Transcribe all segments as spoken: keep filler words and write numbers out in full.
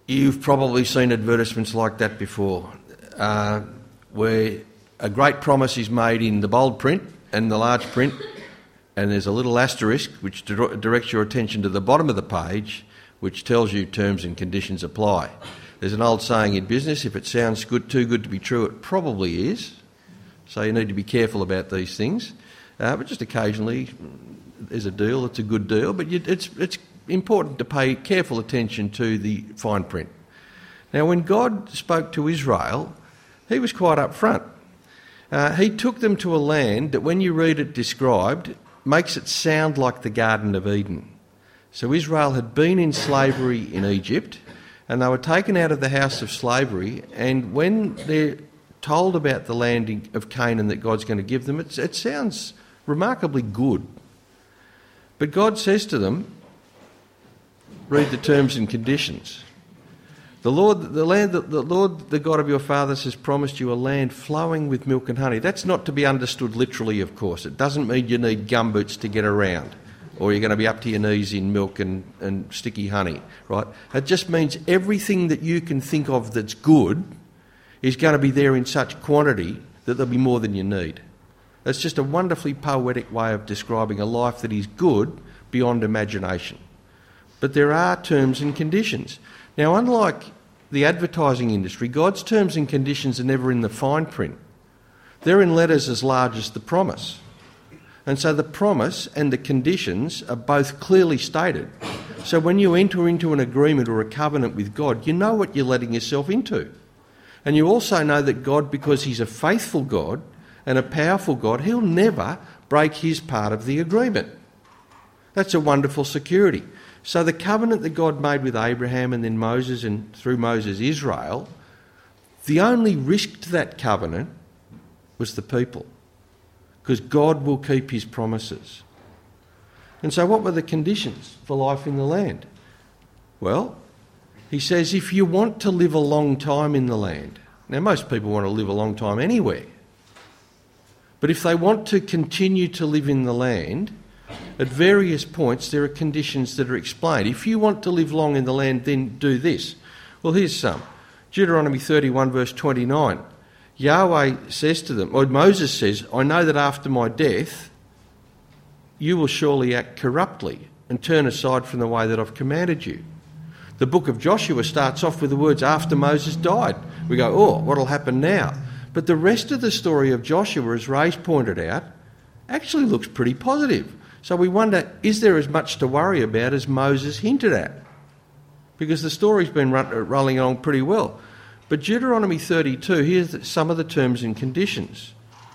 You've probably seen advertisements like that before, uh, where a great promise is made in the bold print and the large print, and there's a little asterisk which dir- directs your attention to the bottom of the page, which tells you terms and conditions apply. There's an old saying in business, if it sounds good, too good to be true, it probably is. So you need to be careful about these things. Uh, but just occasionally there's a deal that's a good deal, but you, it's it's important to pay careful attention to the fine print. Now, when God spoke to Israel, he was quite upfront. Uh, he took them to a land that, when you read it described, makes it sound like the Garden of Eden. So Israel had been in slavery in Egypt, and they were taken out of the house of slavery, and when they're told about the land of Canaan that God's going to give them, it, it sounds remarkably good. But God says to them, read the terms and conditions. The Lord, the land, the Lord, the God of your fathers, has promised you a land flowing with milk and honey. That's not to be understood literally, of course. It doesn't mean you need gumboots to get around, or you're going to be up to your knees in milk and, and sticky honey, right? It just means everything that you can think of that's good is going to be there in such quantity that there'll be more than you need. That's just a wonderfully poetic way of describing a life that is good beyond imagination. But there are terms and conditions. Now, unlike the advertising industry, God's terms and conditions are never in the fine print. They're in letters as large as the promise. And so the promise and the conditions are both clearly stated. So when you enter into an agreement or a covenant with God, you know what you're letting yourself into. And you also know that God, because he's a faithful God and a powerful God, he'll never break his part of the agreement. That's a wonderful security. So the covenant that God made with Abraham and then Moses, and through Moses, Israel, the only risk to that covenant was the people, because God will keep his promises. And so what were the conditions for life in the land? Well, he says, if you want to live a long time in the land, now most people want to live a long time anywhere, but if they want to continue to live in the land, at various points there are conditions that are explained. If you want to live long in the land, then do this. Well, here's some. Deuteronomy thirty-one verse twenty-nine. Yahweh says to them, or Moses says, I know that after my death you will surely act corruptly and turn aside from the way that I've commanded you. The book of Joshua starts off with the words, after Moses died. We go, oh, what'll happen now? But the rest of the story of Joshua, as Ray's pointed out, actually looks pretty positive. So we wonder, is there as much to worry about as Moses hinted at? Because the story's been run, rolling along pretty well. But Deuteronomy thirty-two, here's some of the terms and conditions.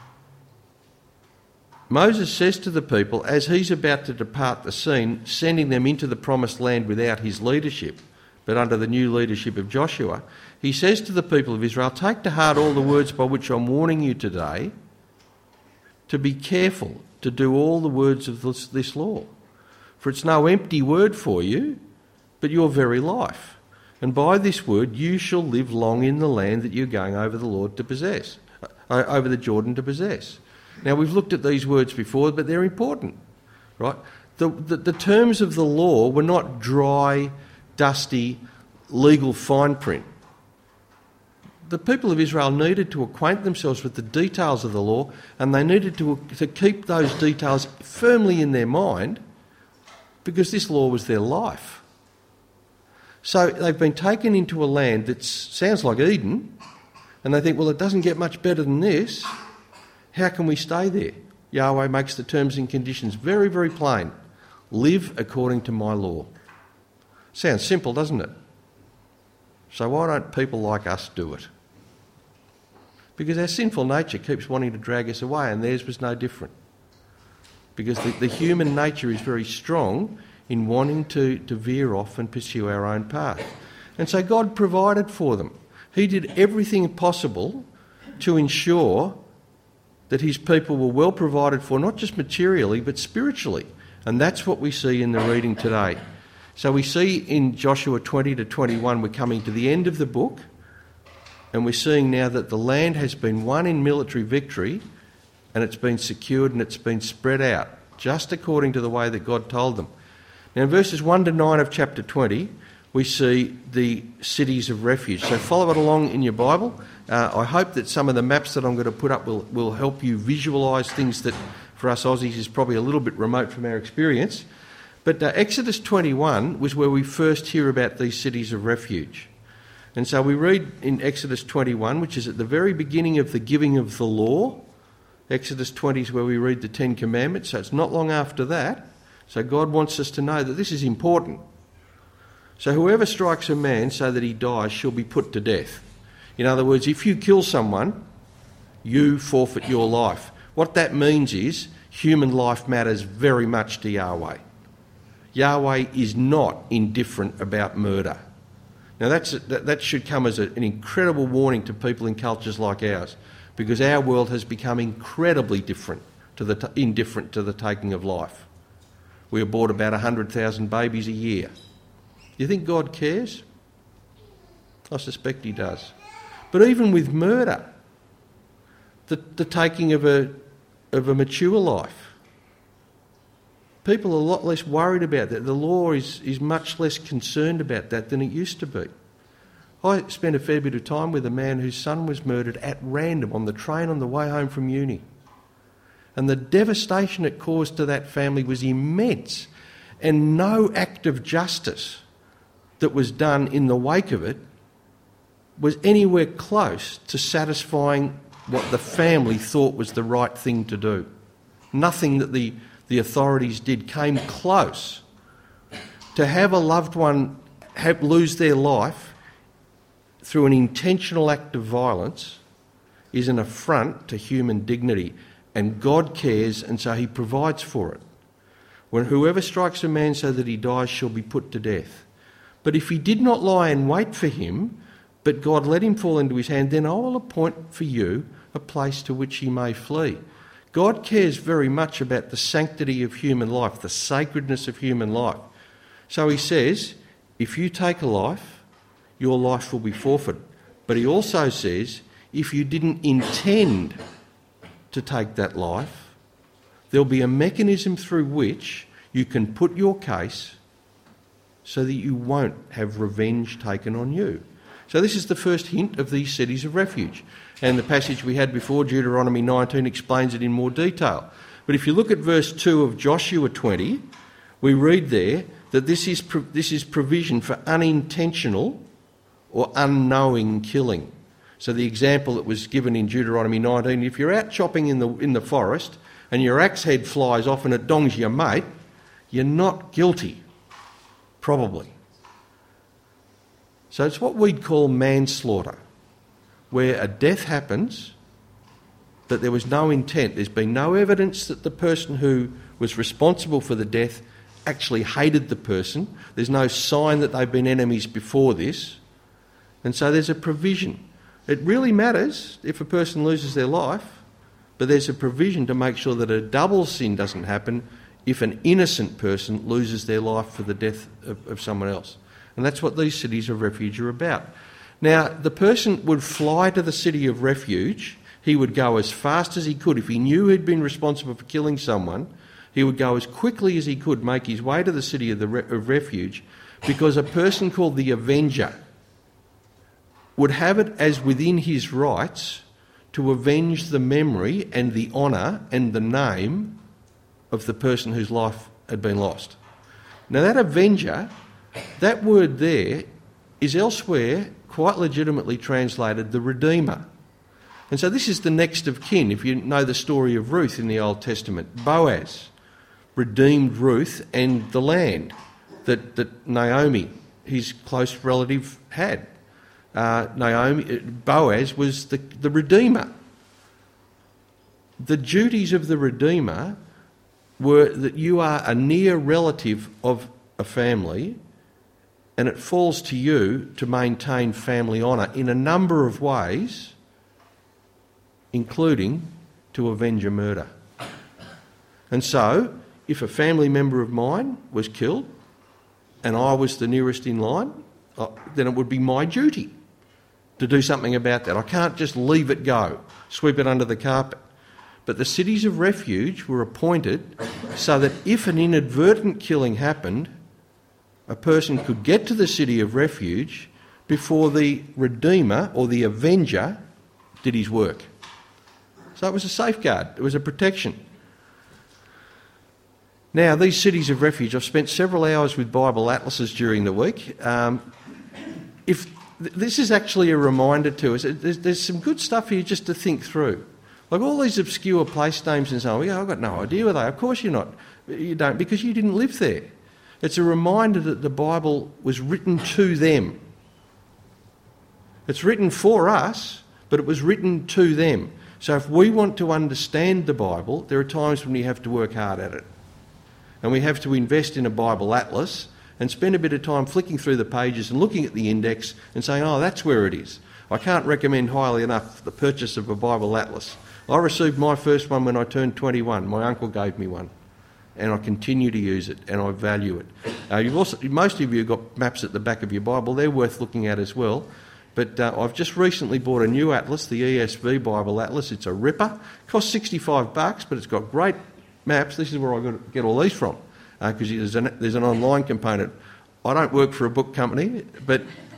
Moses says to the people, as he's about to depart the scene, sending them into the promised land without his leadership, but under the new leadership of Joshua, he says to the people of Israel, take to heart all the words by which I'm warning you today, to be careful to do all the words of this, this law. For it's no empty word for you, but your very life. And by this word you shall live long in the land that you're going over the Lord to possess, uh, over the Jordan to possess. Now, we've looked at these words before, but they're important, right? The, the, the terms of the law were not dry, dusty, legal fine print. The people of Israel needed to acquaint themselves with the details of the law, and they needed to, to keep those details firmly in their mind, because this law was their life. So they've been taken into a land that sounds like Eden, and they think, well, it doesn't get much better than this. How can we stay there? Yahweh makes the terms and conditions very, very plain. Live according to my law. Sounds simple, doesn't it? So why don't people like us do it? Because our sinful nature keeps wanting to drag us away, and theirs was no different. Because the, the human nature is very strong in wanting to, to veer off and pursue our own path. And so God provided for them. He did everything possible to ensure that his people were well provided for, not just materially, but spiritually. And that's what we see in the reading today. So we see in Joshua twenty to twenty-one, we're coming to the end of the book, and we're seeing now that the land has been won in military victory, and it's been secured and it's been spread out, just according to the way that God told them. Now in verses one to nine of chapter twenty, we see the cities of refuge. So follow it along in your Bible. Uh, I hope that some of the maps that I'm going to put up will, will help you visualise things that for us Aussies is probably a little bit remote from our experience. But uh, Exodus twenty-one was where we first hear about these cities of refuge. And so we read in Exodus twenty-one, which is at the very beginning of the giving of the law. Exodus twenty is where we read the Ten Commandments, so it's not long after that. So God wants us to know that this is important. So whoever strikes a man so that he dies shall be put to death. In other words, if you kill someone, you forfeit your life. What that means is human life matters very much to Yahweh. Yahweh is not indifferent about murder. Now that's, that, that should come as a, an incredible warning to people in cultures like ours, because our world has become incredibly different to the t- indifferent to the taking of life. We abort about one hundred thousand babies a year. Do you think God cares? I suspect he does. But even with murder, the, the taking of a, of a mature life, people are a lot less worried about that. The law is, is much less concerned about that than it used to be. I spent a fair bit of time with a man whose son was murdered at random on the train on the way home from uni. And the devastation it caused to that family was immense. And no act of justice that was done in the wake of it was anywhere close to satisfying what the family thought was the right thing to do. Nothing that the the authorities did came close. To have a loved one have, lose their life through an intentional act of violence is an affront to human dignity, and God cares, and so he provides for it. When whoever strikes a man so that he dies shall be put to death. But if he did not lie in wait for him, but God let him fall into his hand, then I will appoint for you a place to which he may flee. God cares very much about the sanctity of human life, the sacredness of human life. So he says, if you take a life, your life will be forfeited. But he also says, if you didn't intend to take that life, there'll be a mechanism through which you can put your case so that you won't have revenge taken on you. So this is the first hint of these cities of refuge. And the passage we had before, Deuteronomy nineteen, explains it in more detail. But if you look at verse two of Joshua twenty, we read there that this is this is provision for unintentional or unknowing killing. So the example that was given in Deuteronomy nineteen, if you're out chopping in the in the forest and your axe head flies off and it dongs your mate, you're not guilty, probably. So it's what we'd call manslaughter, where a death happens that there was no intent. There's been no evidence that the person who was responsible for the death actually hated the person. There's no sign that they've been enemies before this. And so there's a provision. It really matters if a person loses their life, but there's a provision to make sure that a double sin doesn't happen if an innocent person loses their life for the death of, of someone else. And that's what these cities of refuge are about. Now, the person would fly to the city of refuge. He would go as fast as he could. If he knew he'd been responsible for killing someone, he would go as quickly as he could, make his way to the city of, the re- of refuge, because a person called the Avenger would have it as within his rights to avenge the memory and the honour and the name of the person whose life had been lost. Now, that Avenger, that word there is elsewhere quite legitimately translated the Redeemer. And so this is the next of kin. If you know the story of Ruth in the Old Testament, Boaz redeemed Ruth and the land that, that Naomi, his close relative, had. Uh, Naomi, Boaz was the, the Redeemer. The duties of the Redeemer were that you are a near relative of a family, and it falls to you to maintain family honour in a number of ways, including to avenge a murder. And so, if a family member of mine was killed and I was the nearest in line, then it would be my duty to do something about that. I can't just leave it go, sweep it under the carpet. But the cities of refuge were appointed so that if an inadvertent killing happened, a person could get to the city of refuge before the Redeemer or the Avenger did his work. So it was a safeguard, it was a protection. Now, these cities of refuge, I've spent several hours with Bible atlases during the week. Um, if this is actually a reminder to us, there's, there's some good stuff here just to think through. Like all these obscure place names and so on, I've got no idea where they are. Of course you're not. You don't, because you didn't live there. It's a reminder that the Bible was written to them. It's written for us, but it was written to them. So if we want to understand the Bible, there are times when we have to work hard at it. And we have to invest in a Bible atlas and spend a bit of time flicking through the pages and looking at the index and saying, oh, that's where it is. I can't recommend highly enough the purchase of a Bible atlas. I received my first one when I turned twenty-one. My uncle gave me one. And I continue to use it, and I value it. Uh, you've also, most of you have got maps at the back of your Bible. They're worth looking at as well. But uh, I've just recently bought a new atlas, the E S V Bible Atlas. It's a ripper. It costs sixty-five bucks, but it's got great maps. This is where I got to get all these from, because uh, there's, an, there's an online component. I don't work for a book company, but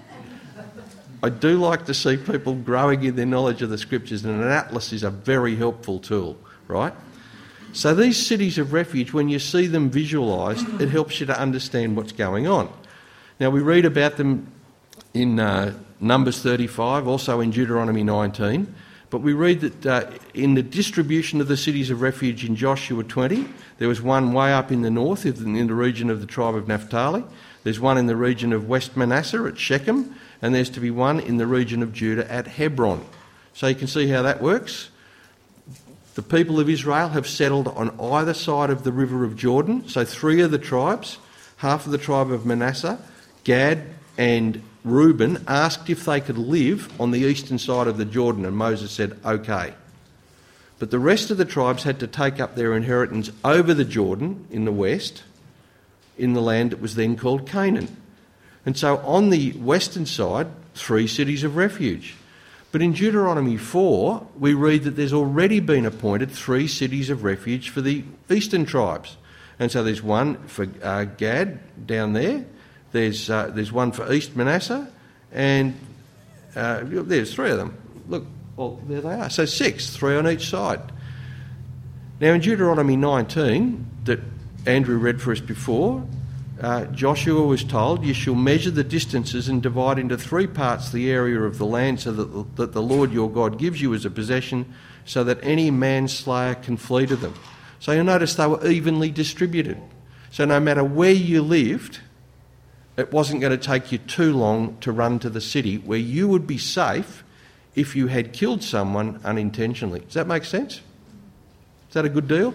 I do like to see people growing in their knowledge of the Scriptures, and an atlas is a very helpful tool, right? So these cities of refuge, when you see them visualised, it helps you to understand what's going on. Now, we read about them in uh, Numbers thirty-five, also in Deuteronomy nineteen, but we read that uh, in the distribution of the cities of refuge in Joshua twenty, there was one way up in the north, in the region of the tribe of Naphtali. There's one in the region of West Manasseh at Shechem, and there's to be one in the region of Judah at Hebron. So you can see how that works. The people of Israel have settled on either side of the river of Jordan. So three of the tribes, half of the tribe of Manasseh, Gad and Reuben, asked if they could live on the eastern side of the Jordan, and Moses said, okay. But the rest of the tribes had to take up their inheritance over the Jordan in the west, in the land that was then called Canaan. And so on the western side, three cities of refuge. But in Deuteronomy four, we read that there's already been appointed three cities of refuge for the eastern tribes. And so there's one for uh, Gad down there, there's uh, there's one for East Manasseh, and uh, there's three of them. Look, well, there they are. So six, three on each side. Now in Deuteronomy nineteen, that Andrew read for us before, Uh, Joshua was told, you shall measure the distances and divide into three parts the area of the land so that the, that the Lord your God gives you as a possession, so that any manslayer can flee to them. So you'll notice they were evenly distributed. So no matter where you lived, it wasn't going to take you too long to run to the city where you would be safe if you had killed someone unintentionally. Does that make sense? Is that a good deal?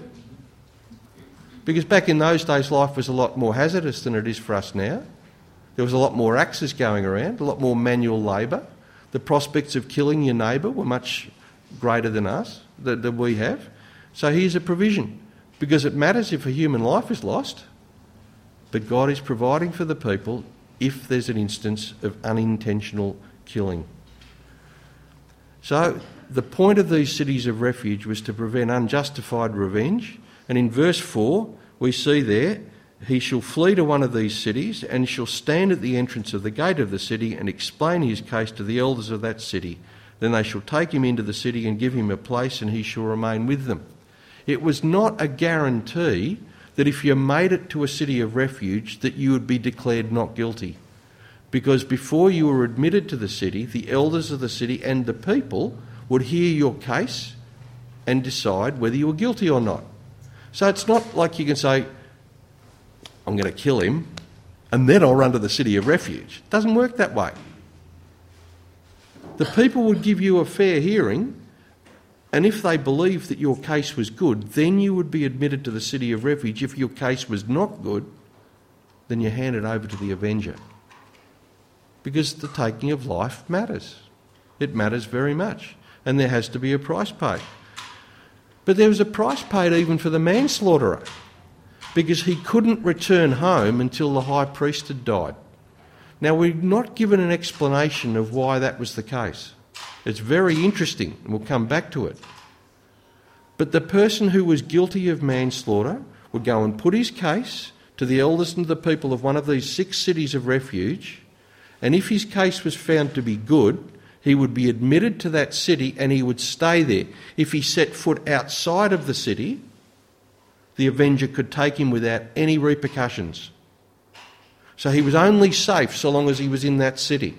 Because back in those days, life was a lot more hazardous than it is for us now. There was a lot more axes going around, a lot more manual labour. The prospects of killing your neighbour were much greater than us, that, that we have. So here's a provision, because it matters if a human life is lost, but God is providing for the people if there's an instance of unintentional killing. So the point of these cities of refuge was to prevent unjustified revenge. And in verse four, we see there, he shall flee to one of these cities and shall stand at the entrance of the gate of the city and explain his case to the elders of that city. Then they shall take him into the city and give him a place, and he shall remain with them. It was not a guarantee that if you made it to a city of refuge that you would be declared not guilty. Because before you were admitted to the city, the elders of the city and the people would hear your case and decide whether you were guilty or not. So it's not like you can say, I'm going to kill him and then I'll run to the city of refuge. It doesn't work that way. The people would give you a fair hearing, and if they believed that your case was good, then you would be admitted to the city of refuge. If your case was not good, then you hand it over to the avenger. Because the taking of life matters. It matters very much. And there has to be a price paid. But there was a price paid even for the manslaughterer, because he couldn't return home until the high priest had died. Now, we're not given an explanation of why that was the case. It's very interesting, and we'll come back to it. But the person who was guilty of manslaughter would go and put his case to the elders and the people of one of these six cities of refuge, and if his case was found to be good, he would be admitted to that city and he would stay there. If he set foot outside of the city, the avenger could take him without any repercussions. So he was only safe so long as he was in that city.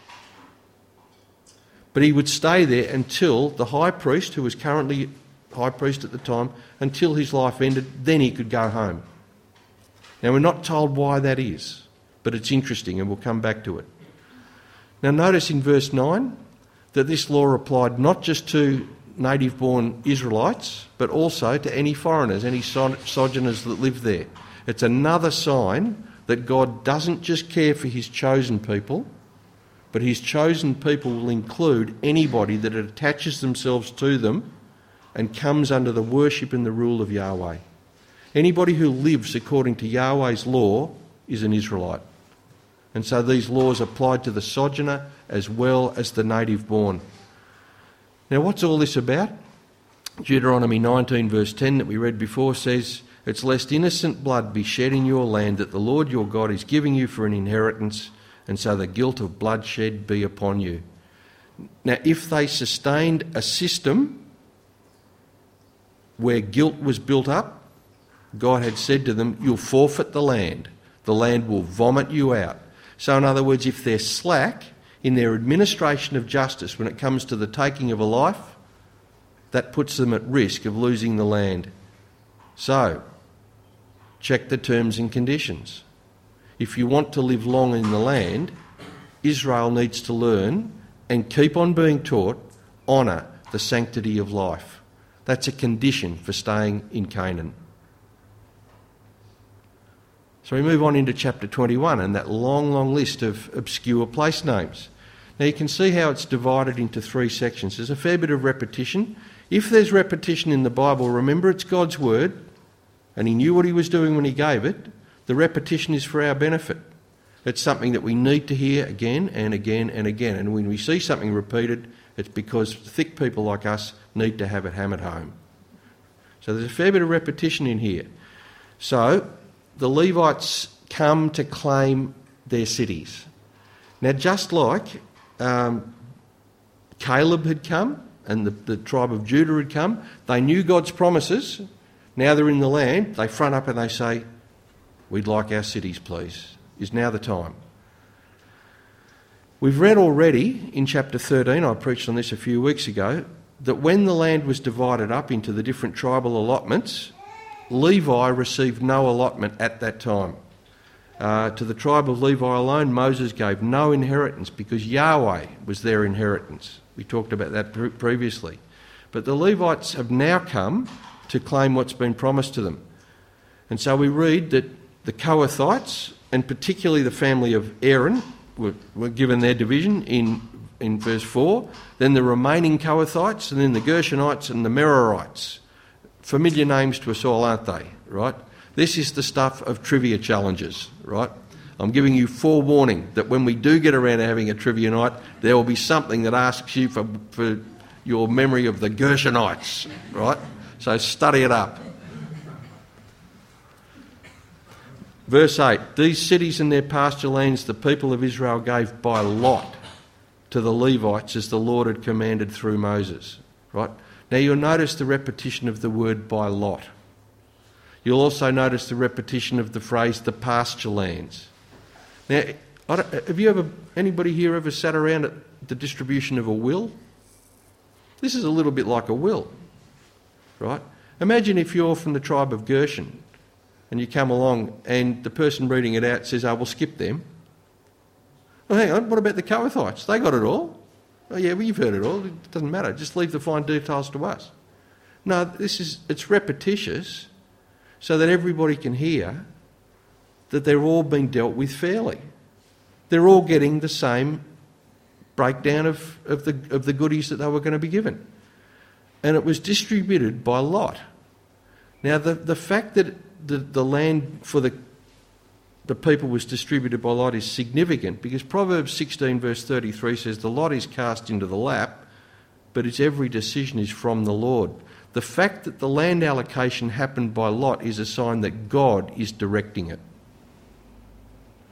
But he would stay there until the high priest, who was currently high priest at the time, until his life ended, then he could go home. Now, we're not told why that is, but it's interesting and we'll come back to it. Now, notice in verse nine that this law applied not just to native-born Israelites, but also to any foreigners, any sojourners that live there. It's another sign that God doesn't just care for his chosen people, but his chosen people will include anybody that attaches themselves to them and comes under the worship and the rule of Yahweh. Anybody who lives according to Yahweh's law is an Israelite. And so these laws applied to the sojourner as well as the native born. Now, what's all this about? Deuteronomy nineteen verse ten that we read before says, "It's lest innocent blood be shed in your land that the Lord your God is giving you for an inheritance, and so the guilt of bloodshed be upon you." Now, if they sustained a system where guilt was built up, God had said to them, you'll forfeit the land. The land will vomit you out. So in other words, if they're slack in their administration of justice when it comes to the taking of a life, that puts them at risk of losing the land. So, check the terms and conditions. If you want to live long in the land, Israel needs to learn and keep on being taught, honour the sanctity of life. That's a condition for staying in Canaan. So we move on into chapter twenty-one and that long, long list of obscure place names. Now you can see how it's divided into three sections. There's a fair bit of repetition. If there's repetition in the Bible, remember it's God's word, and he knew what he was doing when he gave it. The repetition is for our benefit. It's something that we need to hear again and again and again. And when we see something repeated, it's because thick people like us need to have it hammered home. So there's a fair bit of repetition in here. So the Levites come to claim their cities. Now, just like um, Caleb had come and the, the tribe of Judah had come, they knew God's promises. Now they're in the land. They front up and they say, we'd like our cities, please. Is now the time. We've read already in chapter thirteen, I preached on this a few weeks ago, that when the land was divided up into the different tribal allotments, Levi received no allotment at that time. Uh, to the tribe of Levi alone, Moses gave no inheritance because Yahweh was their inheritance. We talked about that pre- previously. But the Levites have now come to claim what's been promised to them. And so we read that the Kohathites, and particularly the family of Aaron, were, were given their division in, in verse four. Then the remaining Kohathites, and then the Gershonites and the Merarites. Familiar names to us all, aren't they? Right? This is the stuff of trivia challenges, right? I'm giving you forewarning that when we do get around to having a trivia night, there will be something that asks you for, for your memory of the Gershonites, right? So study it up. Verse eight, these cities and their pasture lands the people of Israel gave by lot to the Levites as the Lord had commanded through Moses, right? Now you'll notice the repetition of the word by lot. You'll also notice the repetition of the phrase the pasture lands. Now, I don't, have you ever, anybody here ever sat around at the distribution of a will? This is a little bit like a will, right? Imagine if you're from the tribe of Gershon and you come along and the person reading it out says, oh, we'll skip them. Well, hang on, what about the Kohathites? They got it all. Oh, yeah, well, you've heard it all. It doesn't matter. Just leave the fine details to us. No, this is, it's repetitious so that everybody can hear that they're all being dealt with fairly. They're all getting the same breakdown of, of, the, of the goodies that they were going to be given. And it was distributed by lot. Now, the, the fact that the, the land for the, the people was distributed by lot is significant because Proverbs sixteen verse thirty-three says, the lot is cast into the lap, but its every decision is from the Lord. The fact that the land allocation happened by lot is a sign that God is directing it.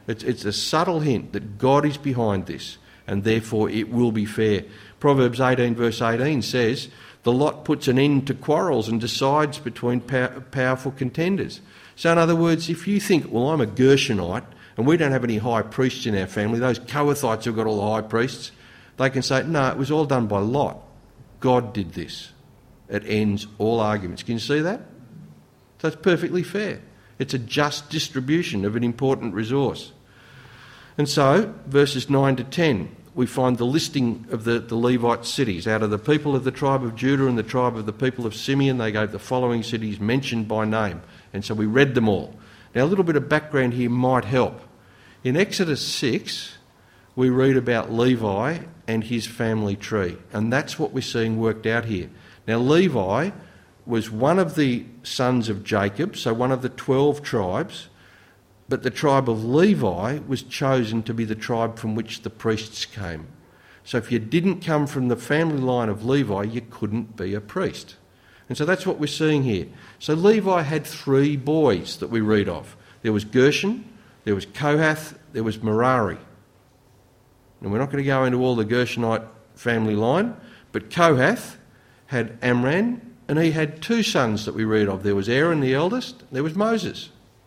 It's, it's a subtle hint that God is behind this, and therefore it will be fair. Proverbs eighteen verse eighteen says, the lot puts an end to quarrels and decides between pow- powerful contenders. So in other words, if you think, well, I'm a Gershonite and we don't have any high priests in our family, those Kohathites who've got all the high priests, they can say, no, it was all done by Lot. God did this. It ends all arguments. Can you see that? That's perfectly fair. It's a just distribution of an important resource. And so, verses nine to ten, we find the listing of the, the Levite cities. Out of the people of the tribe of Judah and the tribe of the people of Simeon, they gave the following cities mentioned by name. And so we read them all. Now, a little bit of background here might help. In Exodus six, we read about Levi and his family tree. And that's what we're seeing worked out here. Now, Levi was one of the sons of Jacob, so one of the twelve tribes, but the tribe of Levi was chosen to be the tribe from which the priests came. So if you didn't come from the family line of Levi, you couldn't be a priest. And so that's what we're seeing here. So Levi had three boys that we read of. There was Gershon, there was Kohath, there was Merari. And we're not going to go into all the Gershonite family line, but Kohath had Amram, and he had two sons that we read of. There was Aaron the eldest, there was Moses.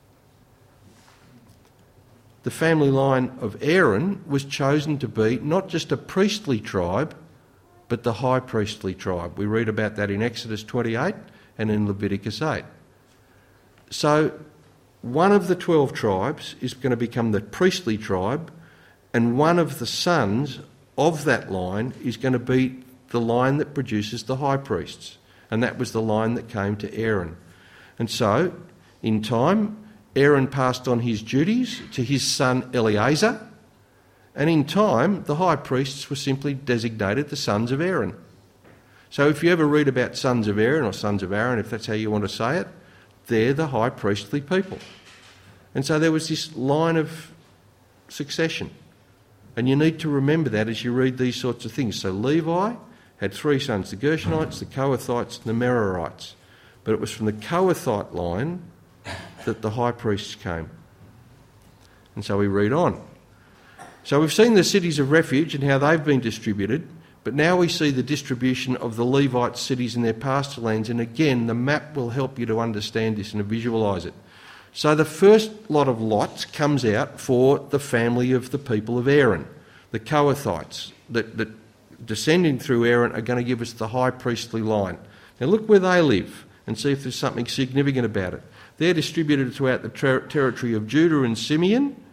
The family line of Aaron was chosen to be not just a priestly tribe, but the high priestly tribe. We read about that in Exodus twenty-eight and in Leviticus eight. So one of the twelve tribes is going to become the priestly tribe, and one of the sons of that line is going to be the line that produces the high priests. And that was the line that came to Aaron. And so, in time, Aaron passed on his duties to his son Eleazar, and in time, the high priests were simply designated the sons of Aaron. So if you ever read about sons of Aaron, or sons of Aaron, if that's how you want to say it, they're the high priestly people. And so there was this line of succession. And you need to remember that as you read these sorts of things. So Levi had three sons, the Gershonites, the Kohathites, and the Merarites. But it was from the Kohathite line that the high priests came. And so we read on. So we've seen the cities of refuge and how they've been distributed, but now we see the distribution of the Levite cities in their pasture lands, and again the map will help you to understand this and to visualise it. So the first lot of lots comes out for the family of the people of Aaron, the Kohathites, that, that descending through Aaron are going to give us the high priestly line. Now look where they live and see if there's something significant about it. They're distributed throughout the ter- territory of Judah and Simeon. Do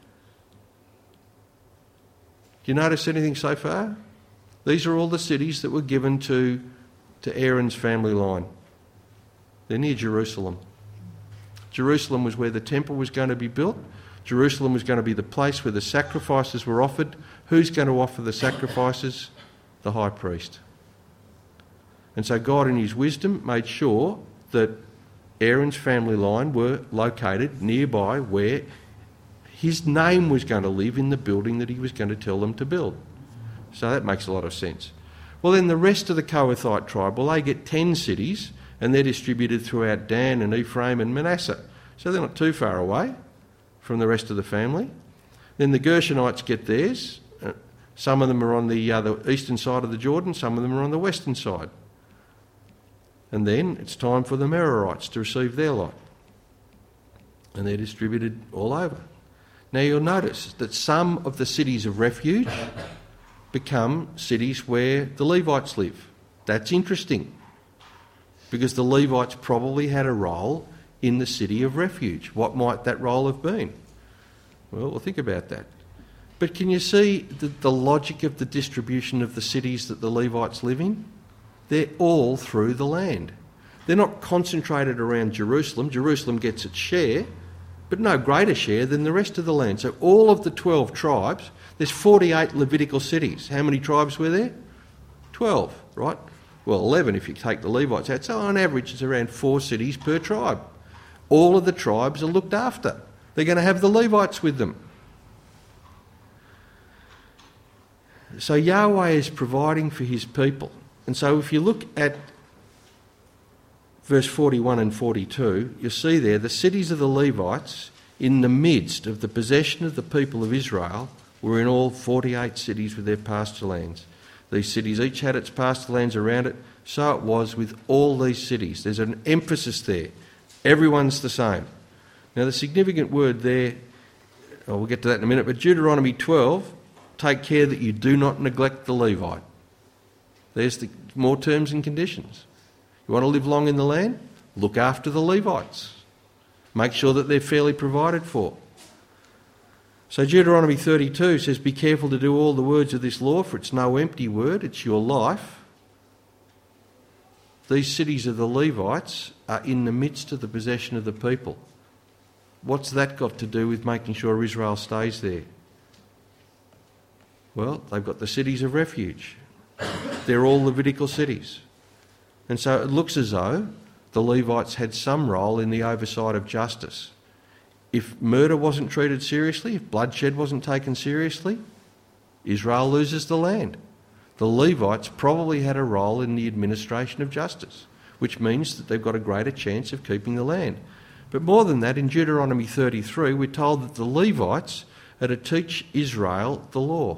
you notice anything so far? These are all the cities that were given to, to Aaron's family line. They're near Jerusalem. Jerusalem was where the temple was going to be built. Jerusalem was going to be the place where the sacrifices were offered. Who's going to offer the sacrifices? The high priest. And so God in his wisdom made sure that Aaron's family line were located nearby where his name was going to live in the building that he was going to tell them to build. So that makes a lot of sense. Well, then the rest of the Kohathite tribe, well, they get ten cities and they're distributed throughout Dan and Ephraim and Manasseh. So they're not too far away from the rest of the family. Then the Gershonites get theirs. Some of them are on the, uh, the eastern side of the Jordan, some of them are on the western side. And then it's time for the Merarites to receive their lot. And they're distributed all over. Now you'll notice that some of the cities of refuge become cities where the Levites live. That's interesting, because the Levites probably had a role in the city of refuge. What might that role have been? Well, we'll think about that. But can you see the, the logic of the distribution of the cities that the Levites live in? They're all through the land. They're not concentrated around Jerusalem. Jerusalem gets its share, but no greater share than the rest of the land. So all of the twelve tribes, there's forty-eight Levitical cities. How many tribes were there? twelve, right? Well, eleven if you take the Levites out. So on average it's around four cities per tribe. All of the tribes are looked after. They're going to have the Levites with them. So Yahweh is providing for his people. And so if you look at verse forty-one and forty-two, you'll see there the cities of the Levites in the midst of the possession of the people of Israel were in all forty-eight cities with their pasture lands. These cities each had its pasture lands around it. So it was with all these cities. There's an emphasis there. Everyone's the same. Now the significant word there, oh, we'll get to that in a minute, but Deuteronomy twelve, take care that you do not neglect the Levite. There's the more terms and conditions. You want to live long in the land? Look after the Levites. Make sure that they're fairly provided for. So Deuteronomy thirty-two says, be careful to do all the words of this law, for it's no empty word, it's your life. These cities of the Levites are in the midst of the possession of the people. What's that got to do with making sure Israel stays there? Well, they've got the cities of refuge. They're all Levitical cities. And so it looks as though the Levites had some role in the oversight of justice. If murder wasn't treated seriously, if bloodshed wasn't taken seriously, Israel loses the land. The Levites probably had a role in the administration of justice, which means that they've got a greater chance of keeping the land. But more than that, in Deuteronomy thirty-three, we're told that the Levites are to teach Israel the law.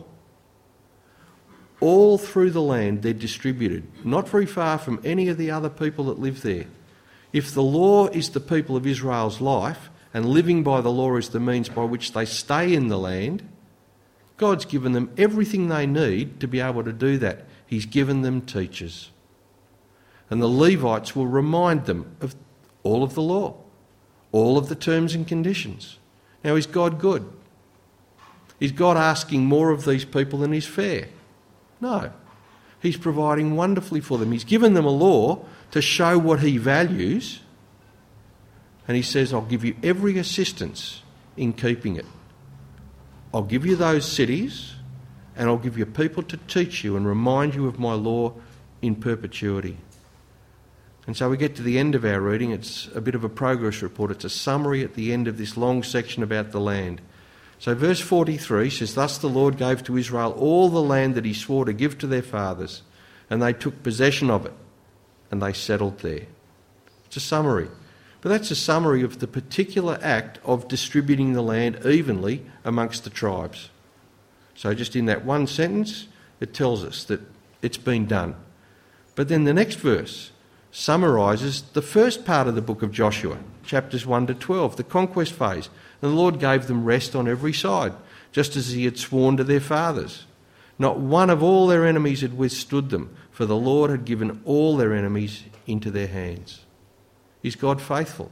All through the land they're distributed, not very far from any of the other people that live there. If the law is the people of Israel's life, and living by the law is the means by which they stay in the land, God's given them everything they need to be able to do that. He's given them teachers. And the Levites will remind them of all of the law, all of the terms and conditions. Now, is God good? Is God asking more of these people than is fair? No. He's providing wonderfully for them. He's given them a law to show what he values, and he says, I'll give you every assistance in keeping it. I'll give you those cities, and I'll give you people to teach you and remind you of my law in perpetuity. And so we get to the end of our reading. It's a bit of a progress report. It's a summary at the end of this long section about the land. So verse forty-three says, thus the Lord gave to Israel all the land that he swore to give to their fathers, and they took possession of it, and they settled there. It's a summary. But that's a summary of the particular act of distributing the land evenly amongst the tribes. So just in that one sentence, it tells us that it's been done. But then the next verse summarises the first part of the book of Joshua, chapters one to twelve, the conquest phase. And the Lord gave them rest on every side, just as he had sworn to their fathers. Not one of all their enemies had withstood them, for the Lord had given all their enemies into their hands. Is God faithful?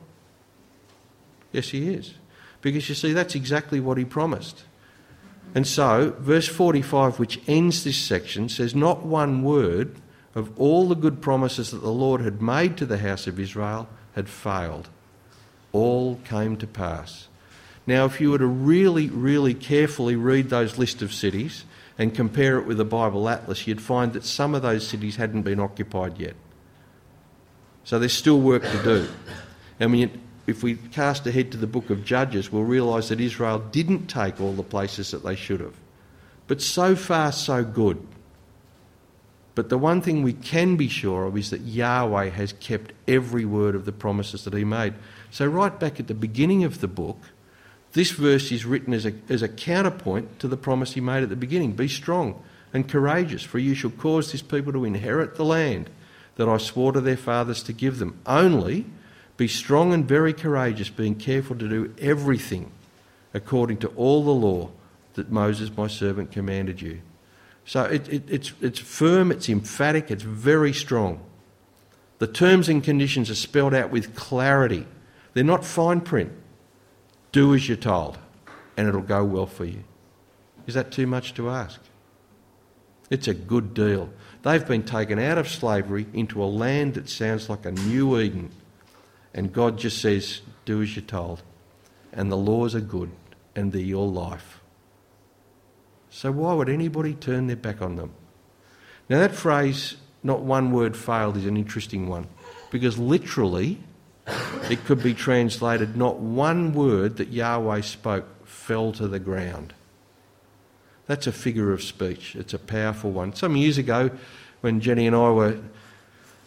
Yes, he is. Because you see, that's exactly what he promised. And so, verse forty-five, which ends this section, says, not one word of all the good promises that the Lord had made to the house of Israel had failed. All came to pass. Now, if you were to really, really carefully read those list of cities and compare it with the Bible Atlas, you'd find that some of those cities hadn't been occupied yet. So there's still work to do. I mean, if we cast ahead to the book of Judges, we'll realise that Israel didn't take all the places that they should have. But so far, so good. But the one thing we can be sure of is that Yahweh has kept every word of the promises that he made. So right back at the beginning of the book, this verse is written as a, as a counterpoint to the promise he made at the beginning. Be strong and courageous, for you shall cause this people to inherit the land that I swore to their fathers to give them. Only be strong and very courageous, being careful to do everything according to all the law that Moses my servant commanded you. So it, it, it's, it's firm, it's emphatic, it's very strong. The terms and conditions are spelled out with clarity. They're not fine print. Do as you're told, and it'll go well for you. Is that too much to ask? It's a good deal. They've been taken out of slavery into a land that sounds like a new Eden. And God just says, do as you're told. And the laws are good, and they're your life. So why would anybody turn their back on them? Now that phrase, not one word failed, is an interesting one. Because literally, it could be translated, not one word that Yahweh spoke fell to the ground. That's a figure of speech. It's a powerful one. Some years ago, when Jenny and I were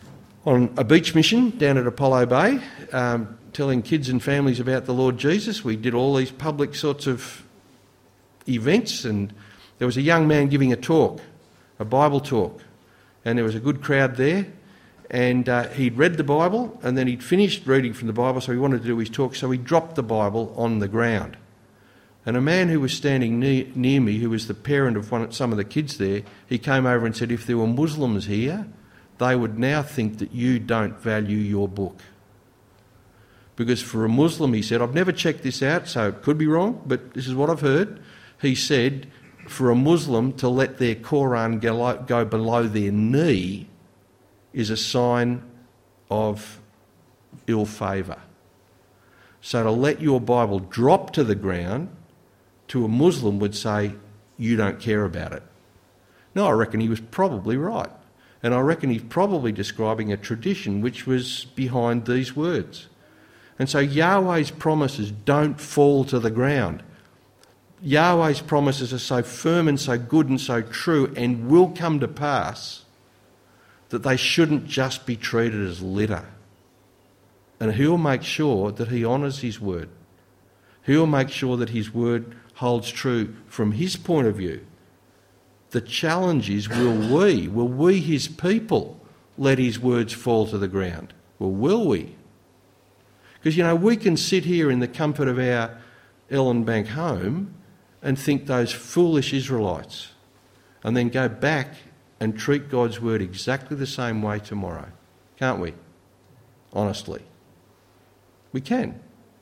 on a beach mission down at Apollo Bay, um, telling kids and families about the Lord Jesus. We did all these public sorts of events, and there was a young man giving a talk, a Bible talk, and there was a good crowd there, and uh, he'd read the Bible, and then he'd finished reading from the Bible, so he wanted to do his talk, so he dropped the Bible on the ground. And a man who was standing near, near me, who was the parent of one, some of the kids there, he came over and said, if there were Muslims here, they would now think that you don't value your book. Because for a Muslim, he said, I've never checked this out, so it could be wrong, but this is what I've heard. He said, for a Muslim to let their Quran go, go below their knee is a sign of ill favour. So to let your Bible drop to the ground, to a Muslim would say, you don't care about it. No, I reckon he was probably right. And I reckon he's probably describing a tradition which was behind these words. And so Yahweh's promises don't fall to the ground. Yahweh's promises are so firm and so good and so true and will come to pass that they shouldn't just be treated as litter. And he'll make sure that he honours his word. He'll make sure that his word holds true from his point of view. The challenge is, will we, will we, his people, let his words fall to the ground? Well, will we? Because, you know, we can sit here in the comfort of our Ellenbank home and think those foolish Israelites, and then go back and treat God's word exactly the same way tomorrow. Can't we? Honestly. We can.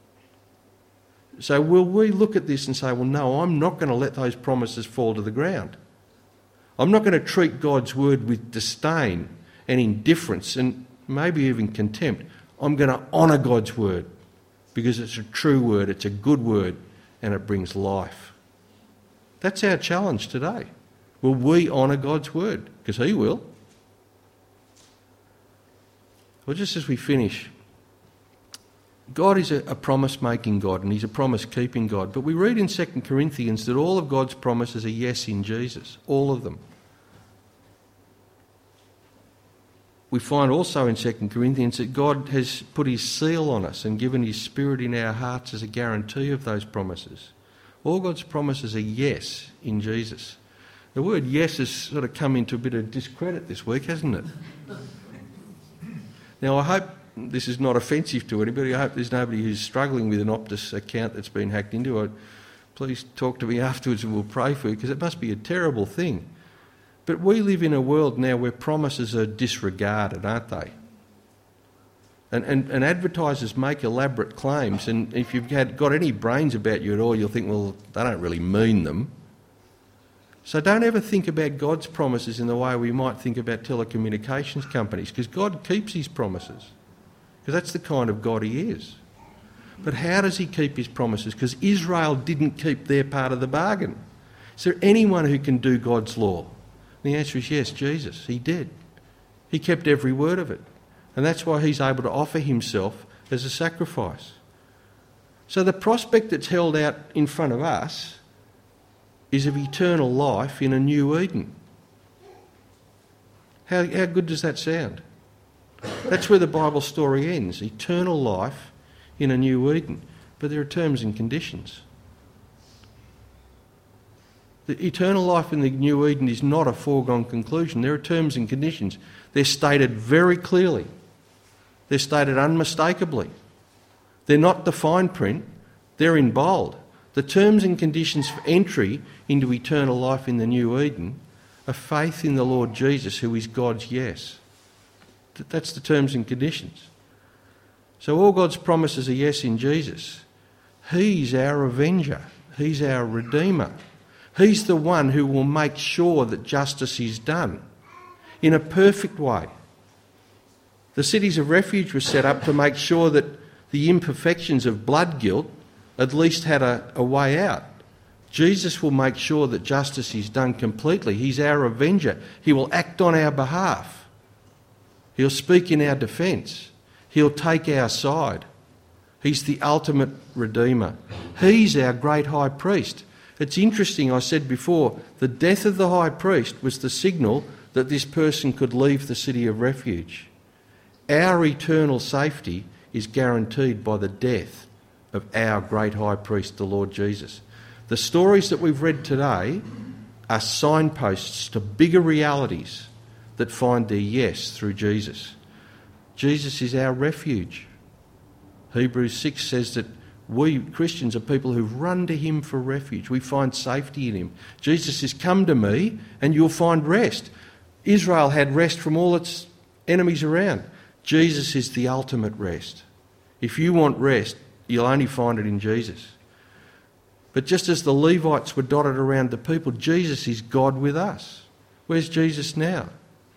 So will we look at this and say, well, no, I'm not going to let those promises fall to the ground. I'm not going to treat God's word with disdain and indifference and maybe even contempt. I'm going to honour God's word because it's a true word, it's a good word, and it brings life. That's our challenge today. Will we honour God's word? Because he will. Well, just as we finish, God is a, a promise-making God and he's a promise-keeping God. But we read in Second Corinthians that all of God's promises are yes in Jesus. All of them. We find also in Second Corinthians that God has put his seal on us and given his Spirit in our hearts as a guarantee of those promises. All God's promises are yes in Jesus. The word yes has sort of come into a bit of discredit this week, hasn't it? Now, I hope this is not offensive to anybody. I hope there's nobody who's struggling with an Optus account that's been hacked into. I, please talk to me afterwards and we'll pray for you, because it must be a terrible thing. But we live in a world now where promises are disregarded, aren't they? And, and, and advertisers make elaborate claims, and if you've had, got any brains about you at all, you'll think, well, they don't really mean them. So don't ever think about God's promises in the way we might think about telecommunications companies, because God keeps his promises, because that's the kind of God he is. But how does he keep his promises? Because Israel didn't keep their part of the bargain. Is there anyone who can do God's law? And the answer is yes, Jesus. He did. He kept every word of it. And that's why he's able to offer himself as a sacrifice. So the prospect that's held out in front of us is of eternal life in a new Eden. How, how good does that sound? That's where the Bible story ends. Eternal life in a new Eden. But there are terms and conditions. The eternal life in the new Eden is not a foregone conclusion. There are terms and conditions. They're stated very clearly. They're stated unmistakably. They're not the fine print. They're in bold. The terms and conditions for entry into eternal life in the new Eden are faith in the Lord Jesus, who is God's yes. That's the terms and conditions. So all God's promises are yes in Jesus. He's our avenger. He's our redeemer. He's the one who will make sure that justice is done in a perfect way. The cities of refuge were set up to make sure that the imperfections of blood guilt at least had a, a way out. Jesus will make sure that justice is done completely. He's our avenger. He will act on our behalf. He'll speak in our defence. He'll take our side. He's the ultimate redeemer. He's our great high priest. It's interesting, I said before, the death of the high priest was the signal that this person could leave the city of refuge. Our eternal safety is guaranteed by the death of our great high priest, the Lord Jesus. The stories that we've read today are signposts to bigger realities that find their yes through Jesus. Jesus is our refuge. Hebrews six says that we Christians are people who've run to him for refuge. We find safety in him. Jesus says, come to me and you'll find rest. Israel had rest from all its enemies around. Jesus is the ultimate rest. If you want rest, you'll only find it in Jesus. But just as the Levites were dotted around the people, Jesus is God with us. Where's Jesus now?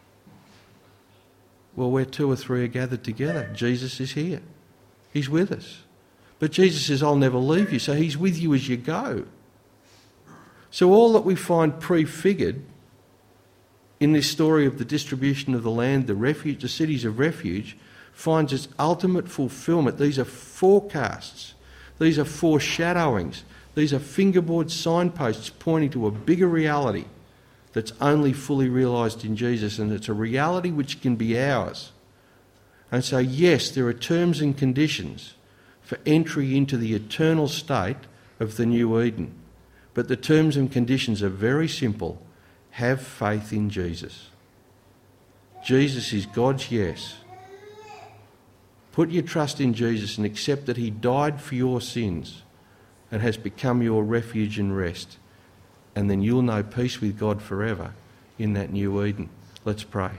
Well, where two or three are gathered together, Jesus is here. He's with us. But Jesus says, I'll never leave you, so he's with you as you go. So all that we find prefigured in this story of the distribution of the land, the refuge, the cities of refuge, finds its ultimate fulfilment. These are forecasts. These are foreshadowings. These are fingerboard signposts pointing to a bigger reality that's only fully realised in Jesus, and it's a reality which can be ours. And so, yes, there are terms and conditions for entry into the eternal state of the new Eden. But the terms and conditions are very simple. Have faith in Jesus. Jesus is God's yes. Put your trust in Jesus and accept that he died for your sins and has become your refuge and rest. And then you'll know peace with God forever in that new Eden. Let's pray.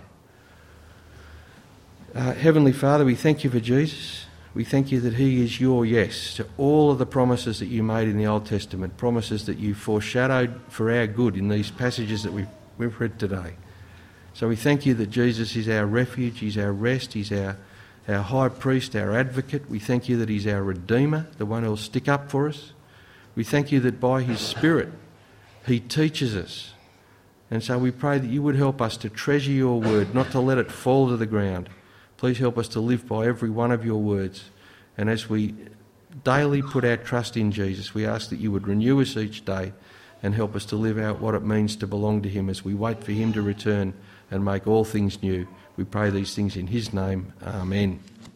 Uh, Heavenly Father, we thank you for Jesus. We thank you that he is your yes to all of the promises that you made in the Old Testament, promises that you foreshadowed for our good in these passages that we've, we've read today. So we thank you that Jesus is our refuge, he's our rest, he's our, our high priest, our advocate. We thank you that he's our redeemer, the one who'll stick up for us. We thank you that by his Spirit he teaches us. And so we pray that you would help us to treasure your word, not to let it fall to the ground. Please help us to live by every one of your words. And as we daily put our trust in Jesus, we ask that you would renew us each day and help us to live out what it means to belong to him as we wait for him to return and make all things new. We pray these things in his name. Amen.